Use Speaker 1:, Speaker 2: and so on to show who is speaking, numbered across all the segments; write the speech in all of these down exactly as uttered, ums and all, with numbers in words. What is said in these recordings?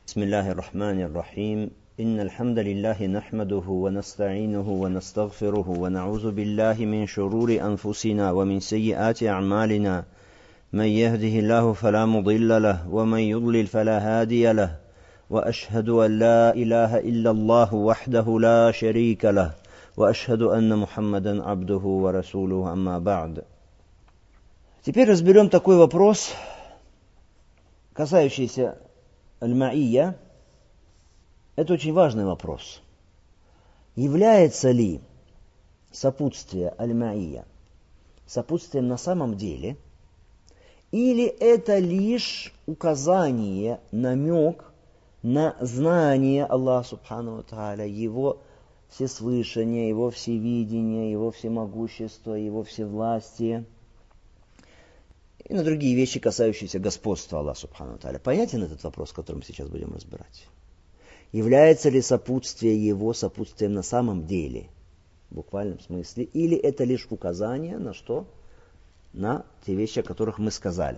Speaker 1: بسم الله الرحمن الرحيم إن الحمد لله نحمده ونستعينه ونستغفره ونعوذ بالله من شرور أنفسنا ومن سيئات أعمالنا من يهده الله فلا مضل له ومن يضلل فلا هادي له وأشهد أن لا إله إلا الله وحده لا شريك له وأشهد أن محمدا عبده ورسوله أما بعد. Теперь разберем такой вопрос, касающийся аль-ма'ия. Это очень важный вопрос. Является ли сопутствие аль-ма'ия сопутствием на самом деле, или это лишь указание, намек на знание Аллаха Субхану ва Тааля, Его всеслышание, Его всевидение, Его всемогущество, Его всевластие и на другие вещи, касающиеся господства Аллаха Субхану ва Тааля. Понятен этот вопрос, который мы сейчас будем разбирать? Является ли сопутствие Его сопутствием на самом деле, в буквальном смысле, или это лишь указание на что? На те вещи, о которых мы сказали.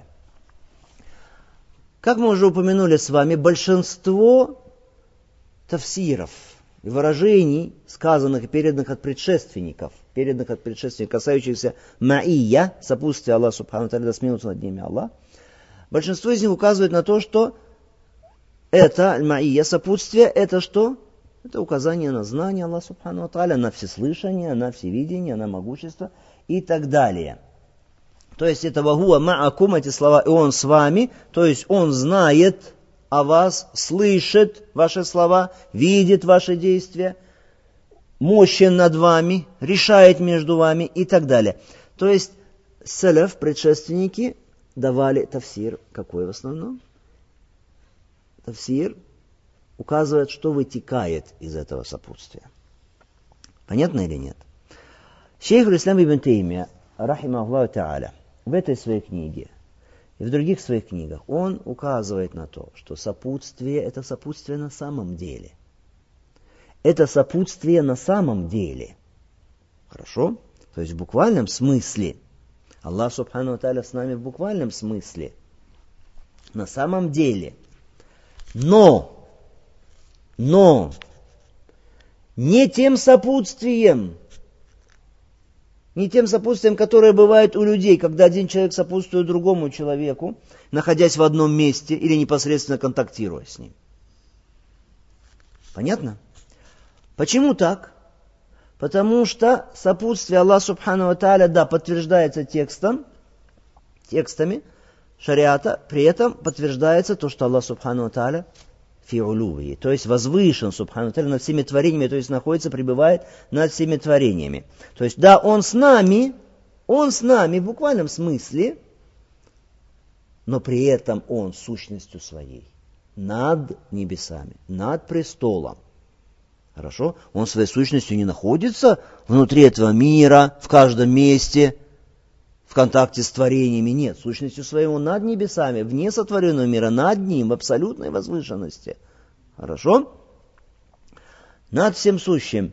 Speaker 1: Как мы уже упомянули с вами, большинство тафсиров и выражений, сказанных и переданных от предшественников, переданных от предшественников, касающихся ма'ия, сопутствия Аллаха Субхану ва Тааля, да смеются над ними Аллах, большинство из них указывает на то, что это аль-ма'ия, сопутствие, это что? Это указание на знание Аллаха Субхану ва Тааля, на всеслышание, на всевидение, на могущество и так далее. То есть это вагуа ма'акум, эти слова, и он с вами, то есть он знает о вас, слышит ваши слова, видит ваши действия, мощен над вами, решает между вами и так далее. То есть салаф, предшественники, давали тафсир, какой в основном? Тафсир указывает, что вытекает из этого сопутствия. Понятно или нет? Шейх аль-Ислам ибн Таймия, рахимахуллаху та'аля, в этой своей книге и в других своих книгах он указывает на то, что сопутствие – это сопутствие на самом деле. Это сопутствие на самом деле. Хорошо? То есть в буквальном смысле. Аллах Субхану ва Тааля с нами в буквальном смысле. На самом деле. Но, но, не тем сопутствием, не тем сопутствием, которое бывает у людей, когда один человек сопутствует другому человеку, находясь в одном месте или непосредственно контактируя с ним. Понятно? Почему так? Потому что сопутствие Аллаха Субхану ва Тааля, да, подтверждается текстом, текстами шариата, при этом подтверждается то, что Аллах Субхану ва Тааля фи улуви, то есть возвышен Субхану ва Тааля над всеми творениями, то есть находится, пребывает над всеми творениями. То есть, да, Он с нами, Он с нами в буквальном смысле, но при этом Он сущностью своей над небесами, над престолом. Хорошо? Он своей сущностью не находится внутри этого мира, в каждом месте, в контакте с творениями. Нет, сущностью своей Он над небесами, вне сотворенного мира, над ним, в абсолютной возвышенности. Хорошо? Над всем сущим.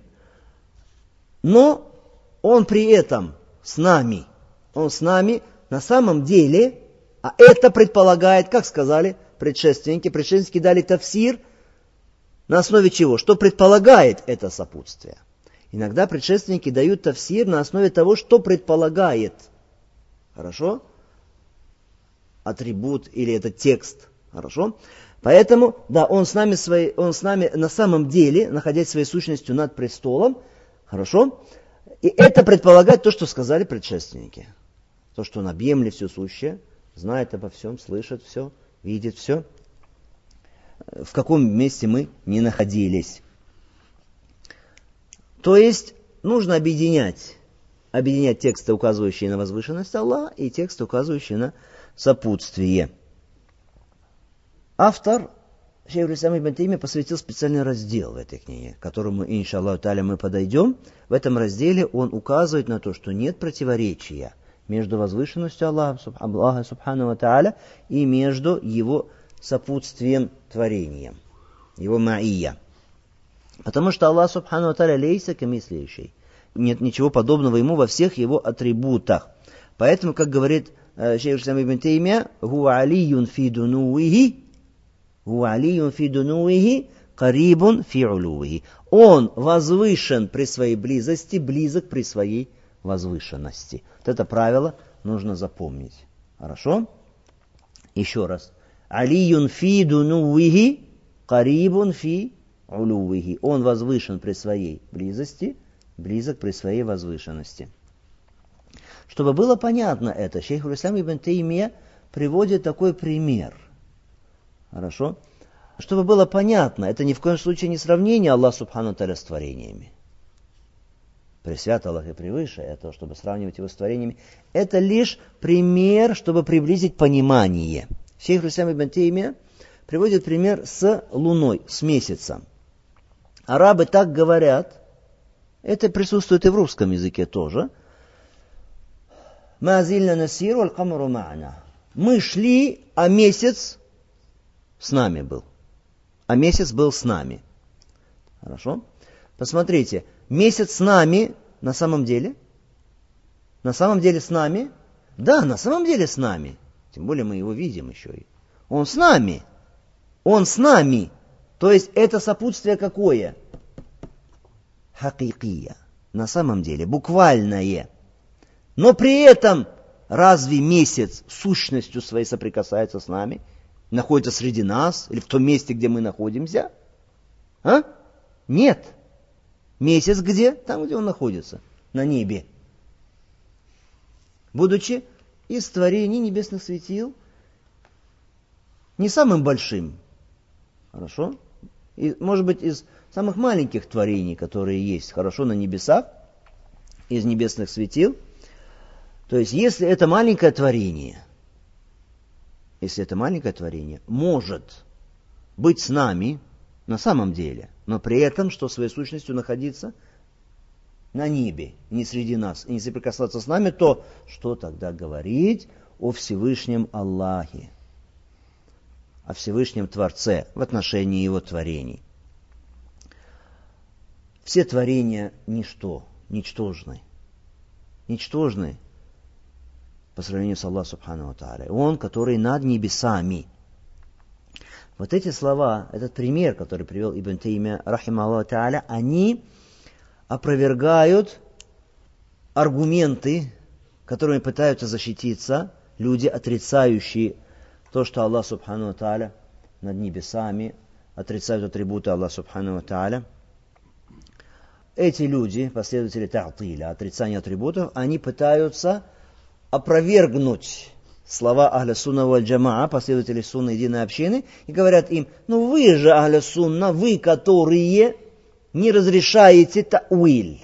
Speaker 1: Но Он при этом с нами. Он с нами на самом деле, а это предполагает, как сказали предшественники, предшественники дали тафсир, на основе чего? Что предполагает это сопутствие? Иногда предшественники дают тафсир на основе того, что предполагает. Хорошо? Атрибут или это текст. Хорошо? Поэтому, да, он с нами, свои, он с нами на самом деле, находясь своей сущностью над престолом. Хорошо? И это предполагает то, что сказали предшественники. То, что он объемлет все сущее, знает обо всем, слышит все, видит все. В каком месте мы не находились. То есть, нужно объединять. Объединять тексты, указывающие на возвышенность Аллаха, и тексты, указывающие на сопутствие. Автор, шейх аль-Ислам ибн Таймия, посвятил специальный раздел в этой книге, к которому, иншаллаху тааля, мы подойдем. В этом разделе он указывает на то, что нет противоречия между возвышенностью Аллаха, Аллаха субхану ва тааля, и между его сопутствием творением, его ма'ия. Потому что Аллах субхану ва тааля лейса камисли шей. Нет ничего подобного ему во всех его атрибутах. Поэтому, как говорит шейх аль-Ислам ибн Таймия, «Хуа алийюн фи дунуихи Гуа алийюн фи дунуихи, карибун фи улувихи. Он возвышен при своей близости, близок при своей возвышенности. Вот это правило нужно запомнить. Хорошо? Еще раз. Алийюн фи дунуихи, карибун фи улувихи. Он возвышен при своей близости, близок при своей возвышенности. Чтобы было понятно это, шейх аль-Ислам ибн Таймия приводит такой пример. Хорошо? Чтобы было понятно, это ни в коем случае не сравнение Аллаха субхану ва тааля с творениями. Пресвят Аллах и превыше этого, чтобы сравнивать его с творениями. Это лишь пример, чтобы приблизить понимание. Шейх аль-Ислам ибн Таймия приводит пример с луной, с месяцем. Арабы так говорят, это присутствует и в русском языке тоже. Мы шли, а месяц с нами был. А месяц был с нами. Хорошо? Посмотрите, месяц с нами на самом деле? На самом деле с нами? Да, на самом деле с нами. Тем более мы его видим еще и. Он с нами. Он с нами. То есть это сопутствие какое? Хакикия. На самом деле, буквальное. Но при этом разве месяц сущностью своей соприкасается с нами? Находится среди нас? Или в том месте, где мы находимся? А? Нет. Месяц где? Там, где он находится. На небе. Будучи из творений небесных светил не самым большим. Хорошо? И, может быть, из самых маленьких творений, которые есть, хорошо, на небесах, из небесных светил. То есть, если это маленькое творение, если это маленькое творение, может быть с нами на самом деле, но при этом, что своей сущностью находиться на небе, не среди нас, и не соприкасаться с нами, то что тогда говорить о Всевышнем Аллахе, о Всевышнем Творце в отношении Его творений? Все творения ничто, ничтожны, ничтожны по сравнению с Аллахом субхану ва тааля. Он, который над небесами. Вот эти слова, этот пример, который привел Ибн Таймия, рахимахуллаху тааля, они опровергают аргументы, которыми пытаются защититься люди, отрицающие то, что Аллах субхану ва тааля над небесами, отрицают атрибуты Аллаха субхану ва тааля. Эти люди, последователи та'тиля, отрицания атрибутов, они пытаются опровергнуть слова Ахля Сунна валь Джамаа, последователей Сунны единой общины, и говорят им: ну вы же, Ахля Сунна, вы, которые не разрешаете та'уиль,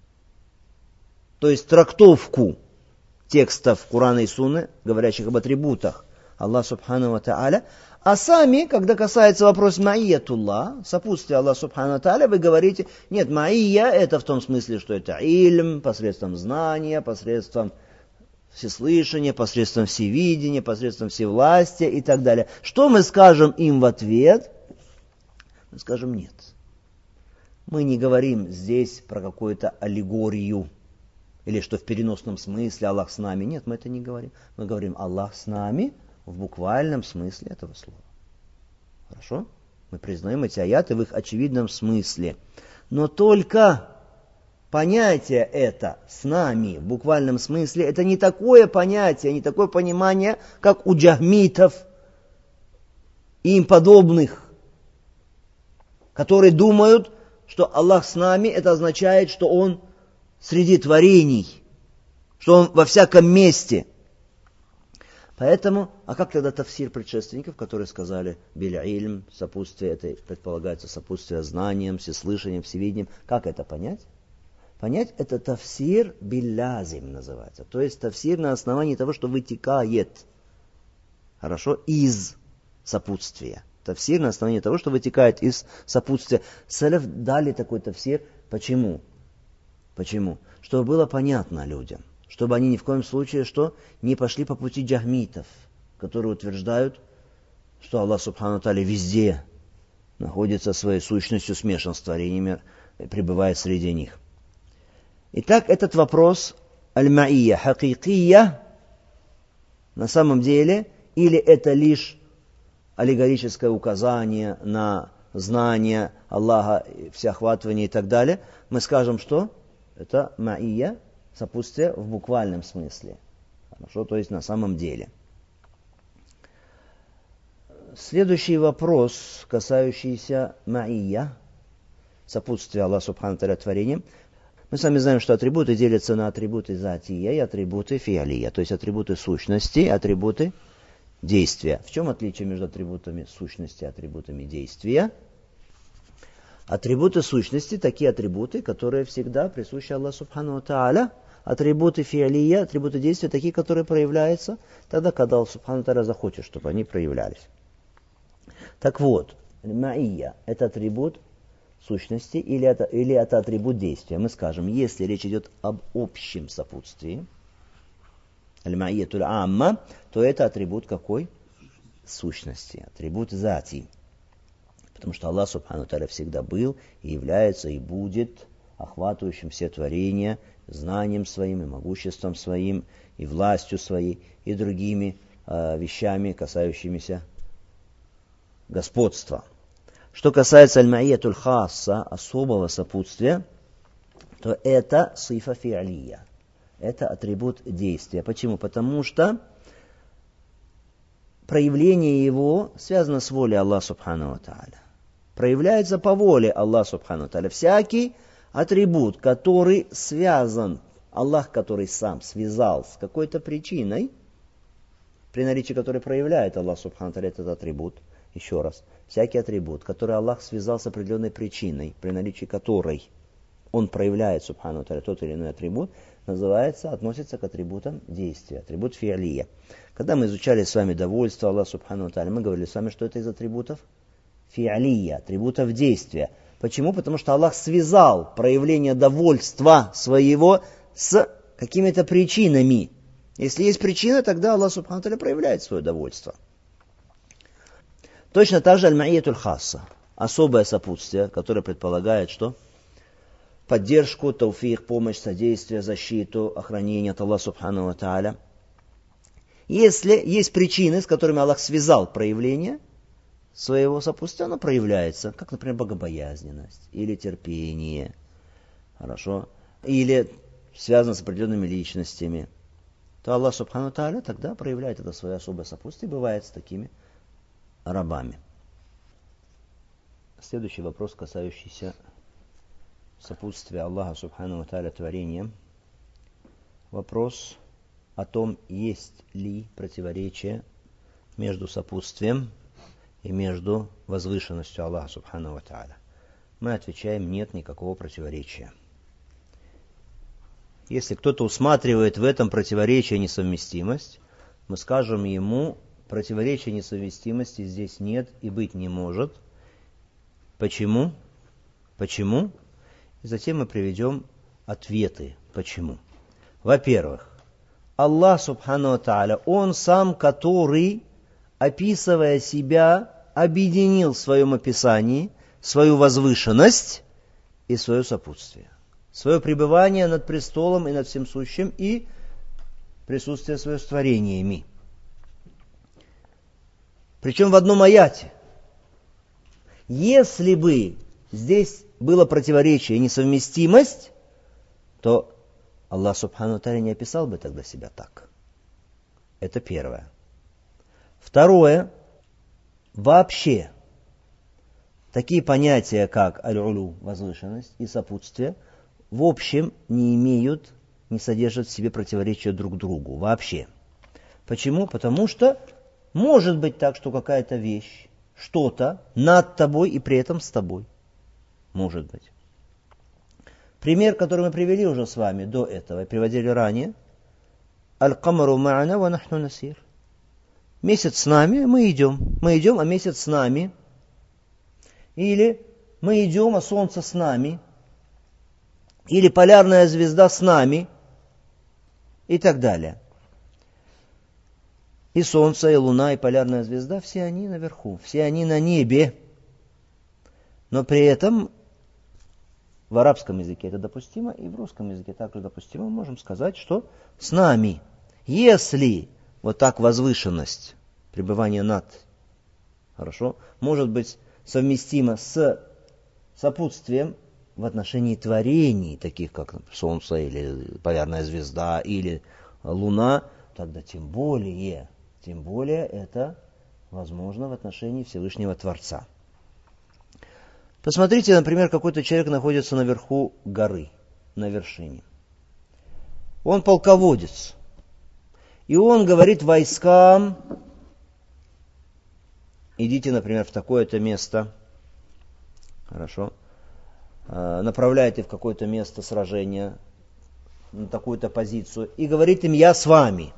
Speaker 1: то есть трактовку текстов Курана и Сунны, говорящих об атрибутах Аллаха субхану ва тааля, а сами, когда касается вопроса ма'iятуллах, сопутствия Аллаха субхану ва тааля, вы говорите: нет, ма'ия это в том смысле, что это ильм, посредством знания, посредством всеслышания, посредством всевидения, посредством всевластия и так далее. Что мы скажем им в ответ? Мы скажем: нет. Мы не говорим здесь про какую-то аллегорию, или что в переносном смысле Аллах с нами. Нет, мы это не говорим. Мы говорим: Аллах с нами в буквальном смысле этого слова. Хорошо? Мы признаем эти аяты в их очевидном смысле. Но только понятие это с нами в буквальном смысле, это не такое понятие, не такое понимание, как у джахмитов и им подобных, которые думают, что Аллах с нами, это означает, что Он среди творений, что Он во всяком месте. Поэтому, а как тогда тафсир предшественников, которые сказали биль-ильм, сопутствие, это предполагается сопутствие знаниям, всеслышанием, всевидением, как это понять? Понять это тафсир биль-лазим называется, то есть тафсир на основании того, что вытекает, хорошо, из сопутствия. Тафсир на основании того, что вытекает из сопутствия. Салаф дали такой тафсир. Почему? Почему? Чтобы было понятно людям. Чтобы они ни в коем случае что не пошли по пути джахмитов, которые утверждают, что Аллах субхану ва тааля везде находится своей сущностью, смешан с творениями, пребывает среди них. Итак, этот вопрос аль-ма'ия, хакикия, на самом деле, или это лишь аллегорическое указание на знание Аллаха, всеохватывание и так далее, мы скажем, что это ма'ия, сопутствие в буквальном смысле. Хорошо, то есть на самом деле. Следующий вопрос, касающийся ма'ия, сопутствия Аллаха Субхану ва Тааля творением. Мы сами знаем, что атрибуты делятся на атрибуты затия и атрибуты фиалия, то есть атрибуты сущности, атрибуты действия. В чем отличие между атрибутами сущности и атрибутами действия? Атрибуты сущности – такие атрибуты, которые всегда присущи Аллаху Субхану ва Тааля. Атрибуты фиалия, атрибуты действия – такие, которые проявляются тогда, когда Аллах Субхану ва Тааля захочет, чтобы они проявлялись. Так вот, ма'ия – это атрибут сущности или это, или это атрибут действия. Мы скажем, если речь идет об общем сопутствии, аль-ма'иятуль амма, то это атрибут какой? Сущности, атрибут зати. Потому что Аллах Субхану ва Тааля всегда был и является и будет охватывающим все творения знанием своим и могуществом своим, и властью своей, и другими э, вещами, касающимися господства. Что касается аль-ма'иятуль хасса, особого сопутствия, то это сифа фи'алия. Это атрибут действия. Почему? Потому что проявление его связано с волей Аллаха Субхану ва Тааля. Проявляется по воле Аллаха Субхану ва Тааля. Всякий атрибут, который связан, Аллах, который сам связал с какой-то причиной, при наличии которой проявляет Аллах Субхану ва Тааля этот атрибут, еще раз, всякий атрибут, который Аллах связал с определенной причиной, при наличии которой он проявляет Субхану ва Тааля тот или иной атрибут, называется, относится к атрибутам действия, атрибут фиалия. Когда мы изучали с вами довольство Аллаха Субхану ва Тааля, мы говорили с вами, что это из атрибутов фиалия, атрибутов действия. Почему? Потому что Аллах связал проявление довольства своего с какими-то причинами. Если есть причина, тогда Аллах Субхану ва Тааля проявляет свое довольство. Точно так же аль-ма'иятуль хасса, особое сопутствие, которое предполагает, что поддержку, тауфик, помощь, содействие, защиту, охранение от Аллаха Субхану ва Тааля. Если есть причины, с которыми Аллах связал проявление своего сопутствия, оно проявляется, как, например, богобоязненность или терпение, хорошо, или связано с определенными личностями, то Аллах Субхану ва Тааля тогда проявляет это свое особое сопутствие, бывает с такими рабами. Следующий вопрос, касающийся сопутствия Аллаха Субхану ва Тааля творением. Вопрос о том, есть ли противоречие между сопутствием и между возвышенностью Аллаха Субхану ва Тааля. Мы отвечаем, нет никакого противоречия. Если кто-то усматривает в этом противоречие несовместимость, мы скажем ему, противоречия несовместимости здесь нет и быть не может. Почему? Почему? И затем мы приведем ответы. Почему? Во-первых, Аллах Субхану ва Тааля, Он сам, который, описывая себя, объединил в своем описании свою возвышенность и свое сопутствие. Свое пребывание над престолом и над всем сущим и присутствие свое с творениями. Причем в одном аяте. Если бы здесь было противоречие и несовместимость, то Аллах Субхану ва Тааля не описал бы тогда себя так. Это первое. Второе. Вообще, такие понятия, как аль-улу, возвышенность, и сопутствие, в общем не имеют, не содержат в себе противоречия друг другу. Вообще. Почему? Потому что может быть так, что какая-то вещь, что-то над тобой и при этом с тобой. Может быть. Пример, который мы привели уже с вами до этого и приводили ранее. Аль-камару ма'ана ва нахну насир. Месяц с нами, мы идем. Мы идем, а месяц с нами. Или мы идем, а солнце с нами. Или полярная звезда с нами. И так далее. И солнце, и луна, и полярная звезда, все они наверху, все они на небе. Но при этом в арабском языке это допустимо, и в русском языке также допустимо. Мы можем сказать, что с нами. Если вот так возвышенность, пребывание над Хорошо? Может быть совместимо с сопутствием в отношении творений, таких как Солнце или полярная звезда или Луна, тогда тем более, тем более это возможно в отношении Всевышнего Творца. Посмотрите, например, какой-то человек находится наверху горы, на вершине. Он полководец. И он говорит войскам: идите, например, в такое-то место. Хорошо. Направляйте в какое-то место сражения, на такую-то позицию. И говорит им: я с вами.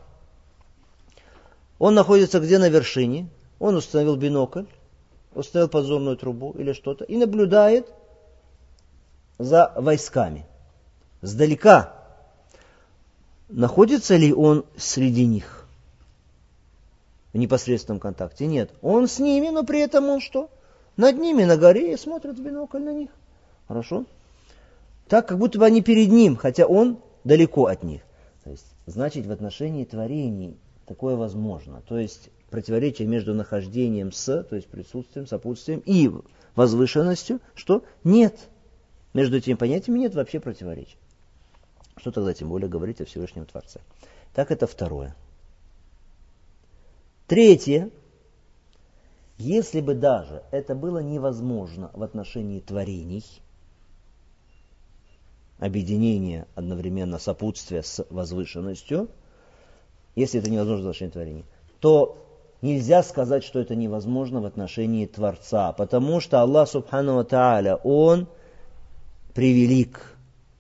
Speaker 1: Он находится где? На вершине. Он установил бинокль, установил подзорную трубу или что-то. И наблюдает за войсками. Сдалека. Находится ли он среди них? В непосредственном контакте? Нет. Он с ними, но при этом он что? Над ними, на горе, и смотрит в бинокль на них. Хорошо? Так, как будто бы они перед ним, хотя он далеко от них. То есть, значит, в отношении творений такое возможно. То есть, противоречие между нахождением с, то есть присутствием, сопутствием и возвышенностью, что нет. Между этими понятиями нет вообще противоречия. Что тогда тем более говорить о Всевышнем Творце? Так, это второе. Третье. Если бы даже это было невозможно в отношении творений, объединение одновременно сопутствия с возвышенностью, если это невозможно в отношении творений, то нельзя сказать, что это невозможно в отношении Творца, потому что Аллах Субхану ва Тааля, Он превелик.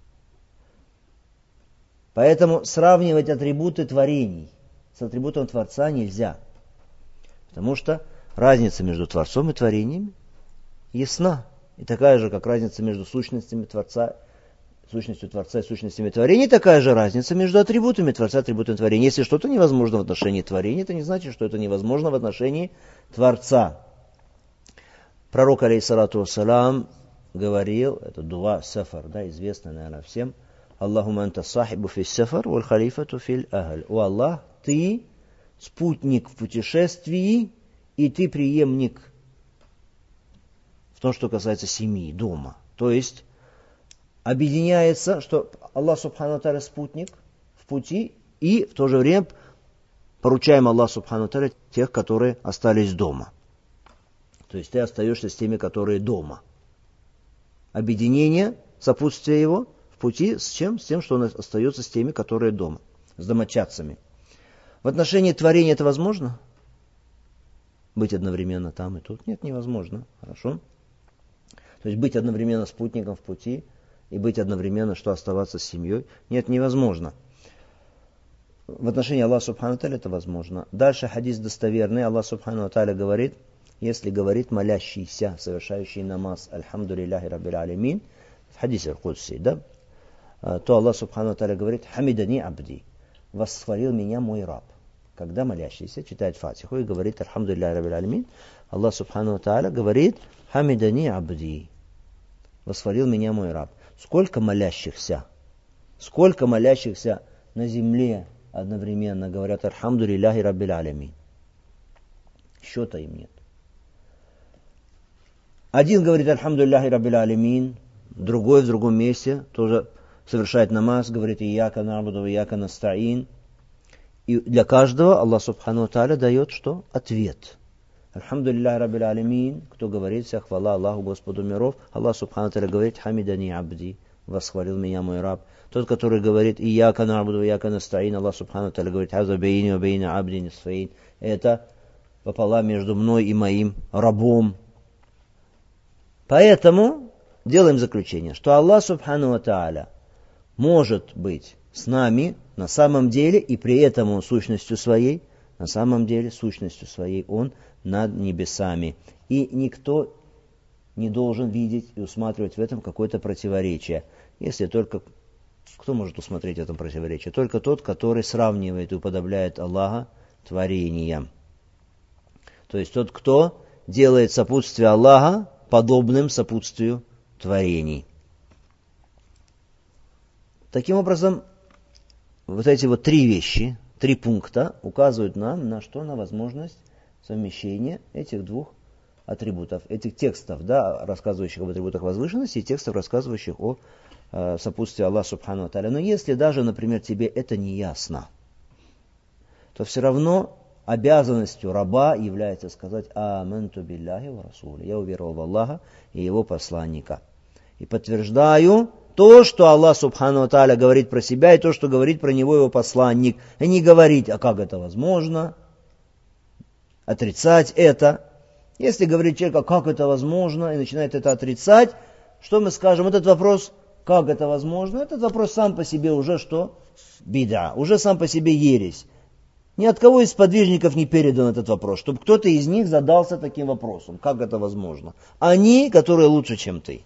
Speaker 1: Поэтому сравнивать атрибуты творений с атрибутом Творца нельзя, потому что разница между Творцом и творениями ясна. И такая же, как разница между сущностями Творца, сущностью Творца и сущностями творений, такая же разница между атрибутами Творца и атрибутами творения. Если что-то невозможно в отношении творения, это не значит, что это невозможно в отношении Творца. Пророк, алейхиссалату вассалам, говорил, это дуа сафар, да, известно, наверное, всем: Аллахумма анта сахибу фи сафар, валь халифату фил ахль. О Аллах, ты спутник в путешествии, и ты преемник в том, что касается семьи, дома. То есть объединяется, что Аллах Субхану ва Тааля спутник в пути, и в то же время поручаем Аллаху Субхану ва Тааля тех, которые остались дома. То есть ты остаешься с теми, которые дома. Объединение, сопутствие его в пути с чем? С тем, что он остается с теми, которые дома, с домочадцами. В отношении творения это возможно? Быть одновременно там и тут? Нет, невозможно. Хорошо? То есть быть одновременно спутником в пути и быть одновременно, что оставаться с семьей? Нет, невозможно. В отношении Аллаха Субхану ва Тааля это возможно. Дальше хадис достоверный. Аллах Субхану ва Тааля говорит, если говорит молящийся, совершающий намаз, альхамду лилляхи раббил алямин, в хадисе аль-Кудси, да, то Аллах Субхану ва Тааля говорит: хамидани абди, восхвалил меня мой раб. Когда молящийся читает фатиху и говорит альхамду лилляхи раббил алямин, Аллах Субхану ва Тааля говорит: хамидани абди, восхвалил меня мой раб. Сколько молящихся, сколько молящихся на земле одновременно говорят альхамду лилляхи раббил алямин? Счета им нет. Один говорит альхамду лилляхи раббил алямин, другой в другом месте тоже совершает намаз, говорит ияка на'буду ва ияка наста'ин. И для каждого Аллах Субхану ва Тааля дает что? Ответ. Альхамду лилляхи раббил алямин, кто говорит: вся хвала Аллаху, Господу миров. Аллах Субхану ва Тааля говорит: хамидани абди, восхвалил меня мой раб. Тот, который говорит ияка на'буду ва ияка наста'ин, Аллах Субхану ва Тааля говорит: хаза бейни ва бейни абди нисфаин. Это пополам между мной и моим рабом. Поэтому делаем заключение, что Аллах Субхану ва Тааля может быть с нами на самом деле, и при этом Он сущностью своей, на самом деле сущностью своей Он над небесами. И никто не должен видеть и усматривать в этом какое-то противоречие. Если только... Кто может усмотреть в этом противоречие? Только тот, который сравнивает и уподобляет Аллаха творениям. То есть тот, кто делает сопутствие Аллаха подобным сопутствию творений. Таким образом, вот эти вот три вещи, три пункта указывают нам на что? На возможность совмещения этих двух атрибутов, этих текстов, да, рассказывающих об атрибутах возвышенности, и текстов, рассказывающих о э, сопутствии Аллаха Субхану ва Тааля. Но если даже, например, тебе это не ясно, то все равно обязанностью раба является сказать «Аманту билляхи ва расули». Я уверовал в Аллаха и его посланника. И подтверждаю то, что Аллах Субхану ва Тааля говорит про себя, и то, что говорит про него его посланник. И не говорить, а как это возможно, отрицать это. Если говорит человек, а как это возможно, и начинает это отрицать, что мы скажем? Этот вопрос, как это возможно, этот вопрос сам по себе уже что? Бида, уже сам по себе ересь. Ни от кого из подвижников не передан этот вопрос, чтобы кто-то из них задался таким вопросом, как это возможно. Они, которые лучше, чем ты.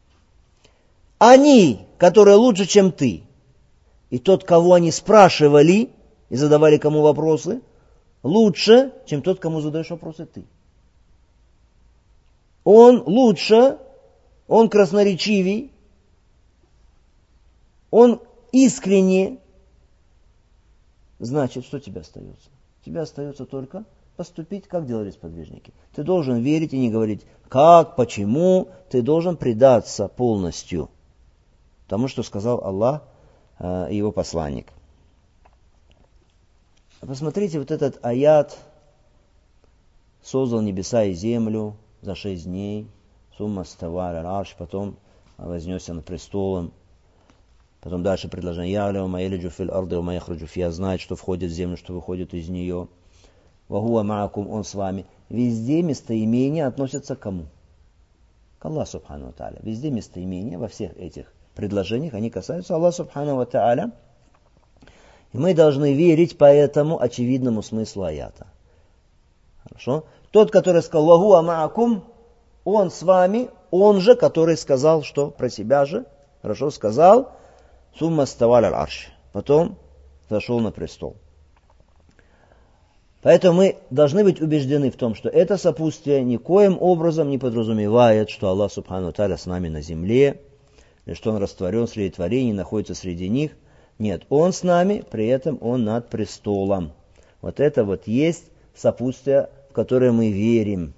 Speaker 1: Они, которые лучше, чем ты. И тот, кого они спрашивали и задавали кому вопросы, лучше, чем тот, кому задаешь вопросы ты. Он лучше, он красноречивей, он искренне. Значит, что тебе остается? Тебе остается только поступить, как делали сподвижники. Ты должен верить и не говорить, как, почему. Ты должен предаться полностью тому, что сказал Аллах э, и его посланник. Посмотрите, вот этот аят создал небеса и землю за шесть дней, сумма ставаля раш, потом вознесся над престолом. Потом дальше предложение «Ялю маэлиджу фил арды ва маяхраджу фиа», знает, что входит в землю, что выходит из нее. «Вагуа маакум», он с вами. Везде местоимения относятся к кому? К Аллаху Субхану ва Тааля. Везде местоимения во всех этих предложениях, они касаются Аллаха Субхану ва Тааля. И мы должны верить по этому очевидному смыслу аята. Хорошо? Тот, который сказал «Вагуа маакум», он с вами, он же, который сказал, что про себя же, хорошо, сказал «Сумма ставаль аль-арш», потом зашел на престол. Поэтому мы должны быть убеждены в том, что это сопутствие никоим образом не подразумевает, что Аллах Субхану ва Тааля с нами на земле, или что Он растворен среди творений, находится среди них. Нет, Он с нами, при этом Он над престолом. Вот это вот есть сопутствие, в которое мы верим.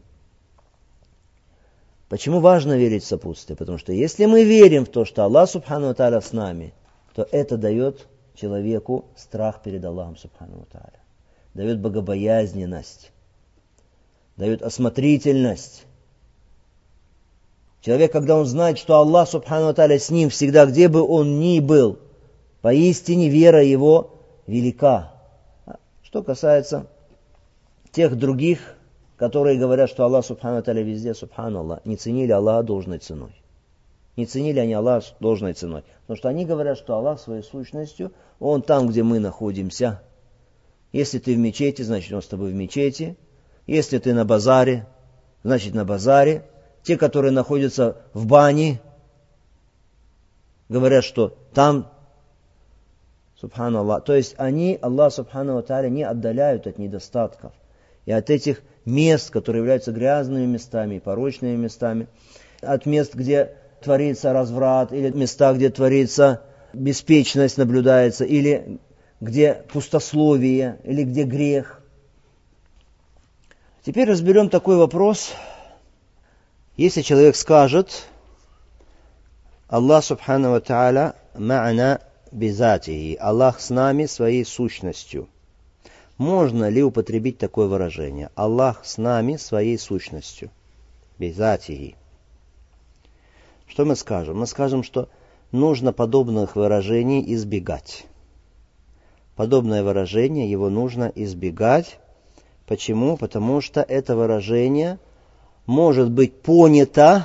Speaker 1: Почему важно верить в сопутствие? Потому что если мы верим в то, что Аллах Субхану ва Тааля с нами, то это дает человеку страх перед Аллахом Субхану ва Тааля. Дает богобоязненность, дает осмотрительность. Человек, когда он знает, что Аллах Субхану ва Тааля с ним всегда, где бы он ни был, поистине вера его велика. Что касается тех других, которые говорят, что Аллах Субхану ва Тааля везде, Субхану Аллах, не ценили Аллаха должной ценой. Не ценили они Аллаха должной ценой. Потому что они говорят, что Аллах своей сущностью, Он там, где мы находимся. Если ты в мечети, значит Он с тобой в мечети. Если ты на базаре, значит на базаре. Те, которые находятся в бане, говорят, что там, Субхану Аллах. То есть они, Аллах Субхану ва Тааля, не отдаляют от недостатков. И от этих мест, которые являются грязными местами, порочными местами. От мест, где творится разврат, или места, где творится беспечность, наблюдается, или где пустословие, или где грех. Теперь разберем такой вопрос. Если человек скажет, Аллах Субхану ва Тааля ма'ана бизатихи, Аллах с нами своей сущностью. Можно ли употребить такое выражение? Аллах с нами своей сущностью. Бизатихи. Что мы скажем? Мы скажем, что нужно подобных выражений избегать. Подобное выражение, его нужно избегать. Почему? Потому что это выражение может быть понято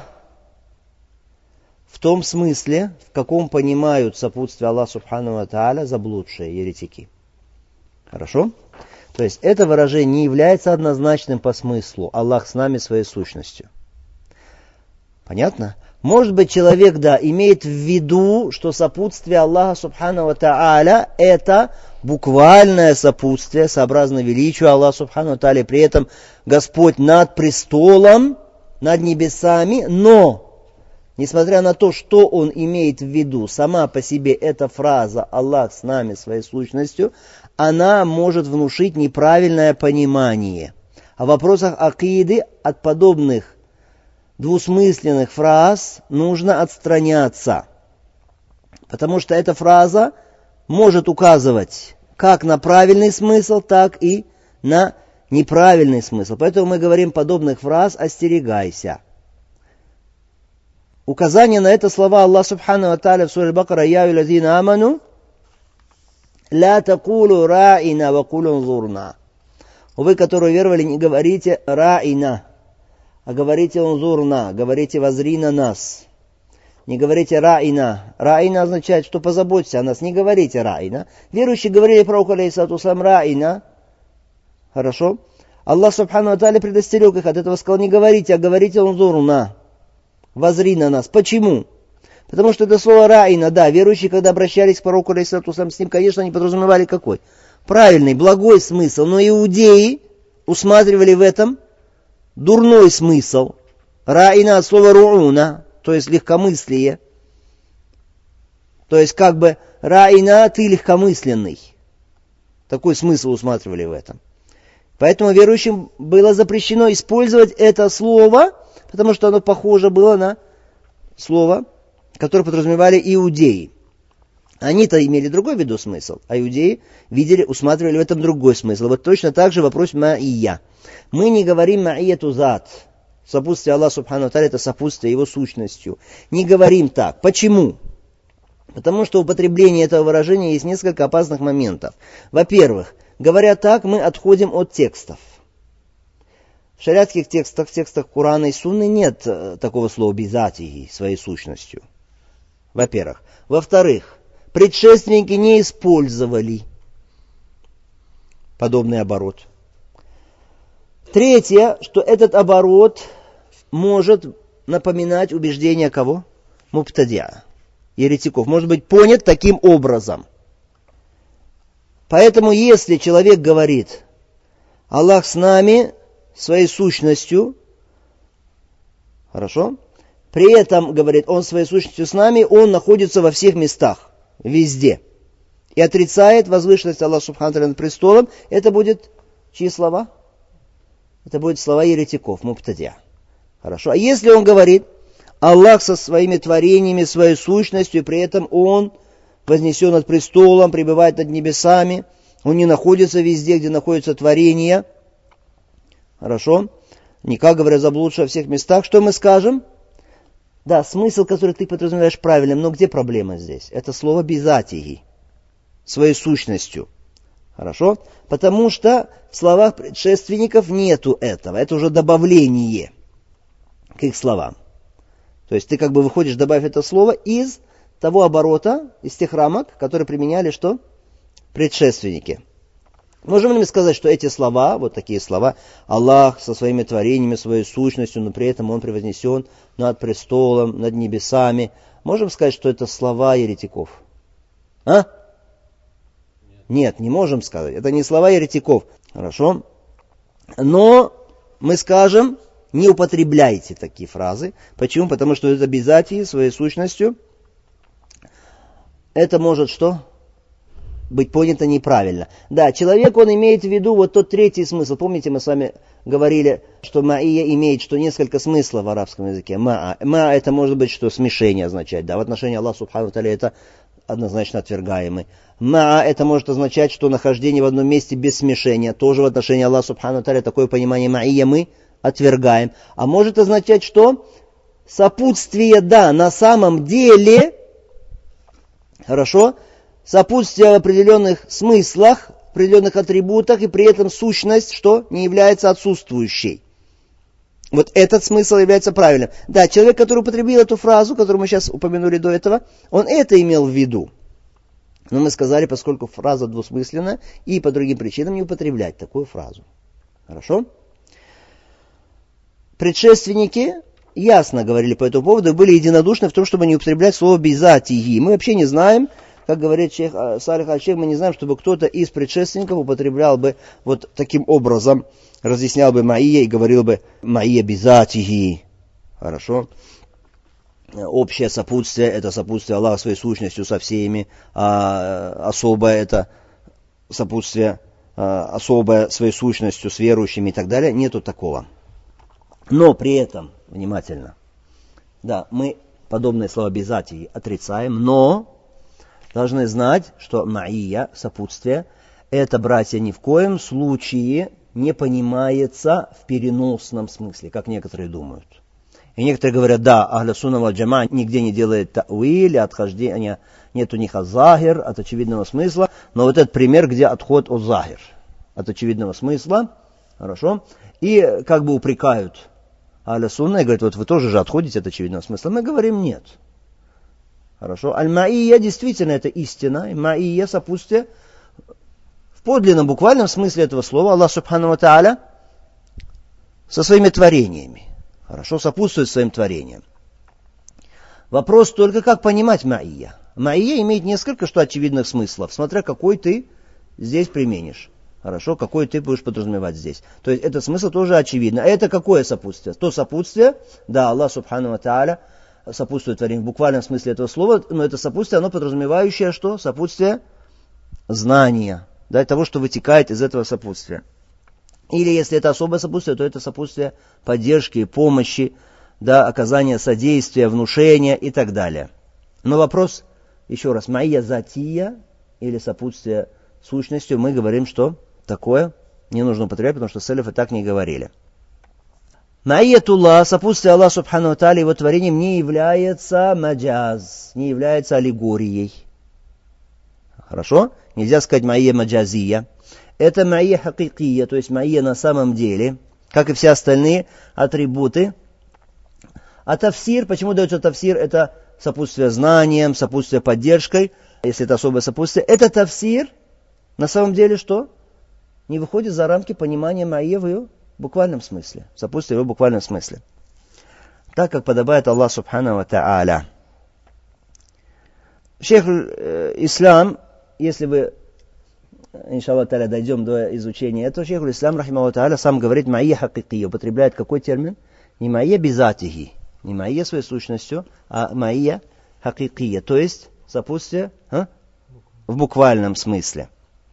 Speaker 1: в том смысле, в каком понимают сопутствие Аллаха Субхану ва Тааля заблудшие еретики. Хорошо? То есть это выражение не является однозначным по смыслу. Аллах с нами своей сущностью. Понятно? Может быть, человек, да, имеет в виду, что сопутствие Аллаха Субхану ва Тааля это буквальное сопутствие, сообразно величию Аллаха Субхану ва Тааля. При этом Господь над престолом, над небесами, но, несмотря на то, что он имеет в виду, сама по себе эта фраза «Аллах с нами своей сущностью», она может внушить неправильное понимание. А в вопросах акиды от подобных двусмысленных фраз нужно отстраняться. Потому что эта фраза может указывать как на правильный смысл, так и на неправильный смысл. Поэтому мы говорим подобных фраз «остерегайся». Указание на это слова Аллах Субхану ва Тааля в суре Бакара «Я юлазина аману ла такулу ра'ина ва кулу нзурна». Вы, которые веровали, не говорите «ра'ина», а говорите «унзурна», говорите «возри на нас». Не говорите «ра'ина». «Ра'ина» означает, что позаботься о нас. Не говорите «ра'ина». Верующие говорили про алейхиссалату вассалам «ра'ина». Хорошо? Аллах Субхану ва Тааля предостерег их от этого, сказал: не говорите, а говорите «унзурна». Возри на нас. Почему? Потому что это слово «ра'ина», да, верующие, когда обращались к пророку алейхиссалату вассалам с ним, конечно, они подразумевали какой? Правильный, благой смысл. Но иудеи усматривали в этом дурной смысл. «Ра'ина» от слова «ру'уна», то есть легкомыслие. То есть как бы «ра'ина», ты легкомысленный. Такой смысл усматривали в этом. Поэтому верующим было запрещено использовать это слово, потому что оно похоже было на слово, которое подразумевали иудеи. Они-то имели другой виду смысл, а иудеи видели, усматривали в этом другой смысл. Вот точно так же вопрос ма'ия. Мы не говорим ма'ияту зат. Сопутствие Аллаха Субхану ва Тааля — это сопутствие Его сущностью. Не говорим так. Почему? Потому что в употреблении этого выражения есть несколько опасных моментов. Во-первых, говоря так, мы отходим от текстов. В шариатских текстах, в текстах Корана и Сунны нет такого слова «бизатихи», своей сущностью. Во-первых. Во-вторых, предшественники не использовали подобный оборот. Третье, что этот оборот может напоминать убеждение кого? Мубтадиа, еретиков. Может быть понят таким образом. Поэтому, если человек говорит: Аллах с нами, своей сущностью, хорошо, при этом, говорит, Он своей сущностью с нами, Он находится во всех местах, везде, и отрицает возвышенность Аллаха Субхану ва Тааля над престолом, это будет чьи слова? Это будут слова еретиков, мубтадиа. Хорошо. А если он говорит: Аллах со своими творениями, своей сущностью, и при этом Он вознесен над престолом, пребывает над небесами, Он не находится везде, где находятся творения. Хорошо. Не, как говорят, заблудшие во всех местах. Что мы скажем? Да, смысл, который ты подразумеваешь, правильным, но где проблема здесь? Это слово «бизатихи», своей сущностью. Хорошо? Потому что в словах предшественников нету этого. Это уже добавление к их словам. То есть ты как бы выходишь, добавив это слово из того оборота, из тех рамок, которые применяли что? Предшественники. Можем ли мы сказать, что эти слова, вот такие слова, Аллах со своими творениями, своей сущностью, но при этом Он превознесен над престолом, над небесами. Можем сказать, что это слова еретиков? А? Нет, не можем сказать. Это не слова еретиков. Хорошо. Но мы скажем: не употребляйте такие фразы. Почему? Потому что это бизатии своей сущностью. Это может что? Быть понято неправильно. Да, человек, он имеет в виду вот тот третий смысл. Помните, мы с вами говорили, что ма'ия имеет что несколько смыслов в арабском языке. Ма'a. Ма'a это может быть что смешение означать. Да, в отношении Аллаха Субхану ва Тааля это однозначно отвергаемый. Ма'a это может означать, что нахождение в одном месте без смешения. Тоже в отношении Аллаха Субхану ва Тааля такое понимание ма'ия мы отвергаем. А может означать что? Сопутствие, да, на самом деле, хорошо, сопутствие в определенных смыслах, в определенных атрибутах, и при этом сущность, что не является отсутствующей. Вот этот смысл является правильным. Да, человек, который употребил эту фразу, которую мы сейчас упомянули до этого, он это имел в виду. Но мы сказали, поскольку фраза двусмысленна, и по другим причинам не употреблять такую фразу. Хорошо? Предшественники ясно говорили по этому поводу, были единодушны в том, чтобы не употреблять слово «бизатихи». Мы вообще не знаем, как говорит шейх Салих аль-Шейх, мы не знаем, чтобы кто-то из предшественников употреблял бы вот таким образом, разъяснял бы ма'ия и говорил бы ма'ия бизатихи. Хорошо? Общее сопутствие — это сопутствие Аллаха своей сущностью со всеми, а особое — это сопутствие особой своей сущностью, с верующими и так далее. Нету такого. Но при этом, внимательно, да, мы подобные слова обязательно отрицаем, но должны знать, что маия, сопутствие, это, братья, ни в коем случае не понимается в переносном смысле, как некоторые думают. И некоторые говорят, да, ахля сунна валь джамаа нигде не делает тауиль, отхождения, нет у них азахир, от очевидного смысла, но вот этот пример, где отход от захир, от очевидного смысла, хорошо, и как бы упрекают ахля сунна и говорят, вот вы тоже же отходите от очевидного смысла. Мы говорим, нет. Хорошо, аль-маия действительно это истина, маия сопутствие. В подлинном, буквальном смысле этого слова Аллах Субхану ва Тааля со своими творениями. Хорошо, сопутствует своим творениям. Вопрос только, как понимать маия. Маия имеет несколько что очевидных смыслов, смотря какой ты здесь применишь. Хорошо, какой ты будешь подразумевать здесь. То есть этот смысл тоже очевидно. А это какое сопутствие? То сопутствие, да, Аллах Субхану ва Тааля сопутствует творению в буквальном смысле этого слова, но это сопутствие, оно подразумевающее что? Сопутствие знания, да, того, что вытекает из этого сопутствия. Или если это особое сопутствие, то это сопутствие поддержки, помощи, да, оказания содействия, внушения и так далее. Но вопрос, еще раз, майя затия или сопутствие сущностью, мы говорим, что такое не нужно употреблять, потому что селефы так не говорили. Маиятуллах, сопутствие Аллаха Субхану ва Тааля, его творением не является маджаз, не является аллегорией. Хорошо? Нельзя сказать маия маджазия. Это маия хакикия, то есть маия на самом деле, как и все остальные атрибуты. А тафсир, почему дается тафсир? Это сопутствие знанием, сопутствие поддержкой, если это особое сопутствие. Это тафсир, на самом деле что? Не выходит за рамки понимания маия в ее буквальном смысле, сопутствие в его буквальном смысле. Так, как подобает Аллах Субхану ва Тааля. Шейх э, Ислам, если вы, иншаллах та'аля, дойдем до изучения этого, шейх Ислам, рахимаху та'аля, сам говорит маия хакикия, употребляет какой термин? Не маия бизатихи, не маия своей сущностью, а маия хакикия, то есть сопутствие а? в буквальном смысле.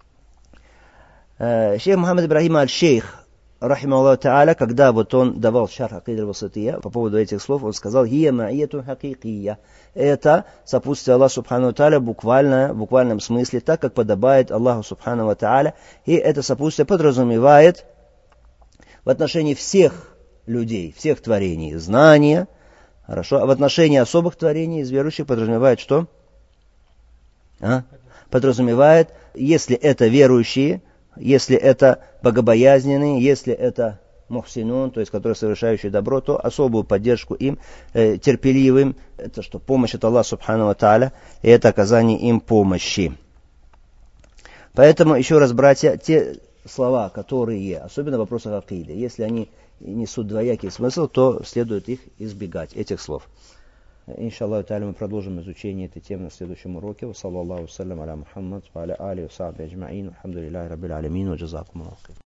Speaker 1: Э, шейх Мухаммад Ибрахим аль-Шейх, рахимахуллаху та'аля, когда вот он давал шарх акид аль-васатия по поводу этих слов, он сказал, «Хия маияту хакикия». Это сопутствие Аллаху Субхану ва Тааля буквально, в буквальном смысле, так как подобает Аллаху Субхану ва Тааля. И это сопутствие подразумевает в отношении всех людей, всех творений знания. Хорошо. А в отношении особых творений из верующих подразумевает что? А? Подразумевает, если это верующие, если это богобоязненные, если это мухсинун, то есть которые совершающие добро, то особую поддержку им, э, терпеливым, это что? Помощь от Аллаха Субхану ва Тааля, и это оказание им помощи. Поэтому, еще раз, братья, те слова, которые, особенно в вопросах акиды, если они несут двоякий смысл, то следует их избегать, этих слов. Иншаллаху та'аля, мы продолжим изучение этой темы на следующем уроке. Ва саллаллаху саллям аля Мухаммад ва аля али ва сахби аджмаин. Алхамдулиллахи раббил алямин ва джазакумуллаху.